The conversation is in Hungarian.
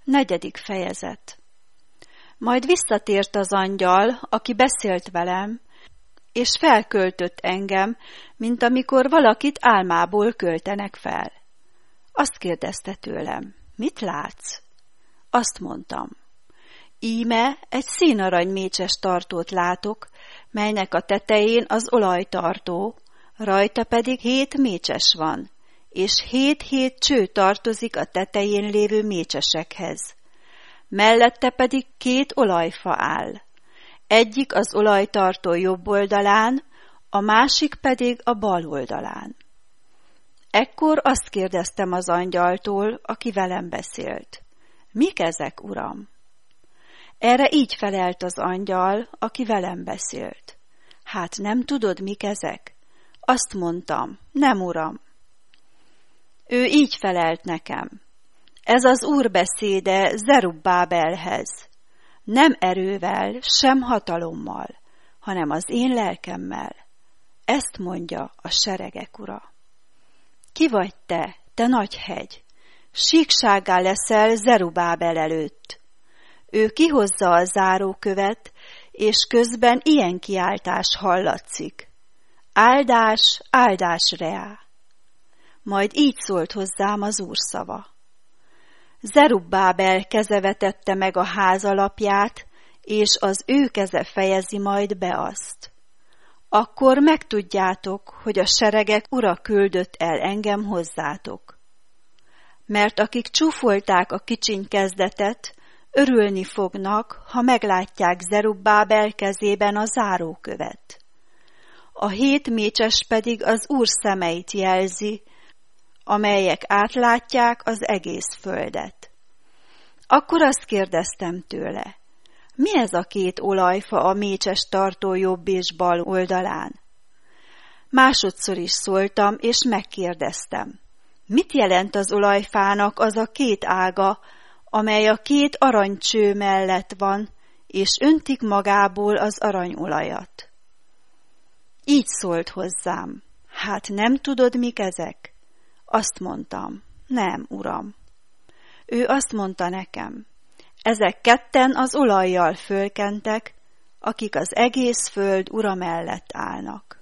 4. fejezet. Majd visszatért az angyal, aki beszélt velem, és felköltött engem, mint amikor valakit álmából költenek fel. Azt kérdezte tőlem, mit látsz? Azt mondtam, íme egy színarany mécses tartót látok, melynek a tetején az olajtartó, rajta pedig 7 mécses van, és 7 cső tartozik a tetején lévő mécsesekhez. Mellette pedig 2 olajfa áll. Egyik az olajtartó jobb oldalán, a másik pedig a bal oldalán. Ekkor azt kérdeztem az angyaltól, aki velem beszélt. Mik ezek, uram? Erre így felelt az angyal, aki velem beszélt. Hát nem tudod, mik ezek? Azt mondtam, nem, uram. Ő így felelt nekem. Ez az Úr beszéde Zerubbábelhez. Nem erővel, sem hatalommal, hanem az én lelkemmel. Ezt mondja a seregek Ura. Ki vagy te, te nagy hegy? Síksággá leszel Zerubbábel előtt. Ő kihozza a zárókövet, és közben ilyen kiáltás hallatszik. Áldás, áldás reá. Majd így szólt hozzám az Úr szava. Zerubbábel keze vetette meg a ház alapját, és az ő keze fejezi majd be azt. Akkor megtudjátok, hogy a seregek Ura küldött el engem hozzátok. Mert akik csúfolták a kicsiny kezdetet, örülni fognak, ha meglátják Zerubbábel kezében a zárókövet. A 7 mécses pedig az Úr szemeit jelzi, amelyek átlátják az egész földet. Akkor azt kérdeztem tőle, mi ez a 2 olajfa a mécses tartó jobb és bal oldalán? Másodszor is szóltam, és megkérdeztem, mit jelent az olajfának az a 2 ága, amely a 2 aranycső mellett van, és öntik magából az aranyolajat? Így szólt hozzám, hát nem tudod, mik ezek? Azt mondtam, nem, uram. Ő azt mondta nekem, ezek 2 az olajjal fölkentek, akik az egész föld ura mellett állnak.